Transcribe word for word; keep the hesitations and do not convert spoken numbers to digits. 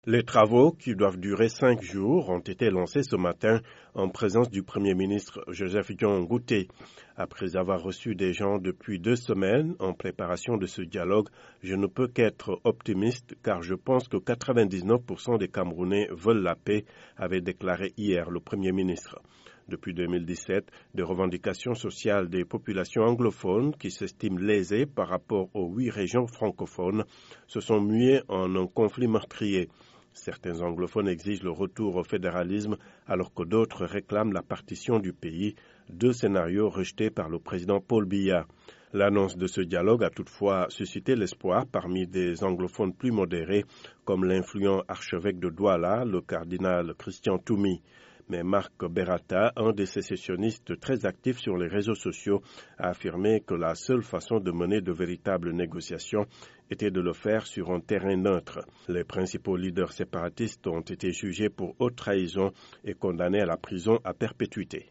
Les travaux, qui doivent durer cinq jours, ont été lancés ce matin en présence du Premier ministre Joseph Dion Ngouté. Après avoir reçu des gens depuis deux semaines en préparation de ce dialogue, je ne peux qu'être optimiste car je pense que quatre-vingt-dix-neuf pour cent des Camerounais veulent la paix, avait déclaré hier le Premier ministre. Depuis deux mille dix-sept, des revendications sociales des populations anglophones qui s'estiment lésées par rapport aux huit régions francophones se sont muées en un conflit meurtrier. Certains anglophones exigent le retour au fédéralisme alors que d'autres réclament la partition du pays, deux scénarios rejetés par le président Paul Biya. L'annonce de ce dialogue a toutefois suscité l'espoir parmi des anglophones plus modérés comme l'influent archevêque de Douala, le cardinal Christian Toumi. Mais Marc Berata, un des sécessionnistes très actifs sur les réseaux sociaux, a affirmé que la seule façon de mener de véritables négociations était de le faire sur un terrain neutre. Les principaux leaders séparatistes ont été jugés pour haute trahison et condamnés à la prison à perpétuité.